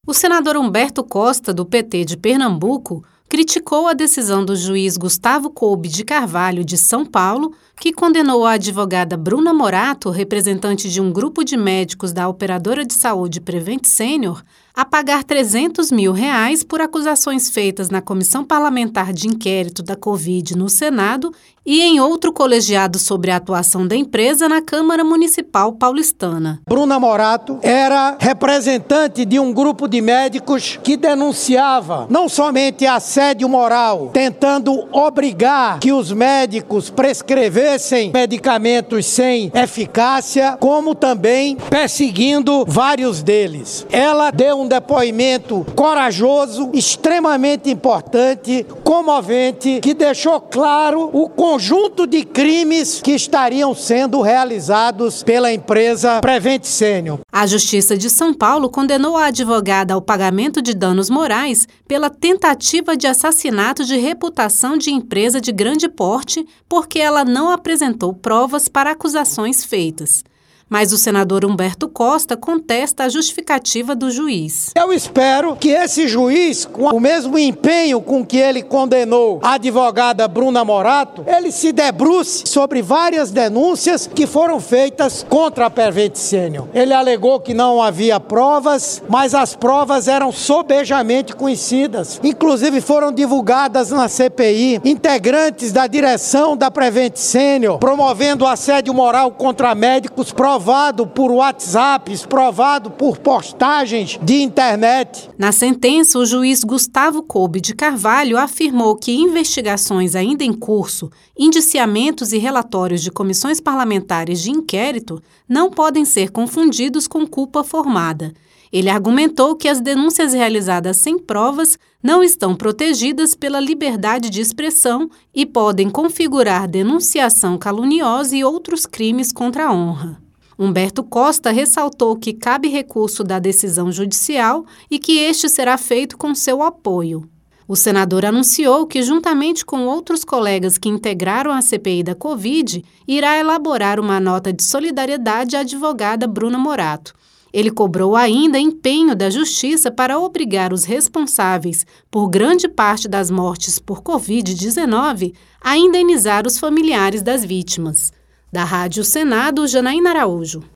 O senador Humberto Costa, do PT de Pernambuco, criticou a decisão do juiz Gustavo Coube de Carvalho, de São Paulo, que condenou a advogada Bruna Morato, representante de um grupo de médicos da operadora de saúde Prevent Senior, a pagar R$300 mil por acusações feitas na Comissão Parlamentar de Inquérito da Covid no Senado e em outro colegiado sobre a atuação da empresa na Câmara Municipal paulistana. Bruna Morato era representante de um grupo de médicos que denunciava não somente assédio moral, tentando obrigar que os médicos prescrevessem medicamentos sem eficácia, como também perseguindo vários deles. Ela deu um depoimento corajoso, extremamente importante, comovente, que deixou claro o conjunto de crimes que estariam sendo realizados pela empresa Prevent Senior. A Justiça de São Paulo condenou a advogada ao pagamento de danos morais pela tentativa de assassinato de reputação de empresa de grande porte, porque ela não apresentou provas para acusações feitas. Mas o senador Humberto Costa contesta a justificativa do juiz. Eu espero que esse juiz, com o mesmo empenho com que ele condenou a advogada Bruna Morato, ele se debruce sobre várias denúncias que foram feitas contra a Prevent Senior. Ele alegou que não havia provas, mas as provas eram sobejamente conhecidas. Inclusive foram divulgadas na CPI integrantes da direção da Prevent Senior promovendo assédio moral contra médicos, provado por WhatsApp, provado por postagens de internet. Na sentença, o juiz Gustavo Coube de Carvalho afirmou que investigações ainda em curso, indiciamentos e relatórios de comissões parlamentares de inquérito não podem ser confundidos com culpa formada. Ele argumentou que as denúncias realizadas sem provas não estão protegidas pela liberdade de expressão e podem configurar denunciação caluniosa e outros crimes contra a honra. Humberto Costa ressaltou que cabe recurso da decisão judicial e que este será feito com seu apoio. O senador anunciou que, juntamente com outros colegas que integraram a CPI da Covid, irá elaborar uma nota de solidariedade à advogada Bruna Morato. Ele cobrou ainda empenho da Justiça para obrigar os responsáveis por grande parte das mortes por Covid-19 a indenizar os familiares das vítimas. Da Rádio Senado, Janaína Araújo.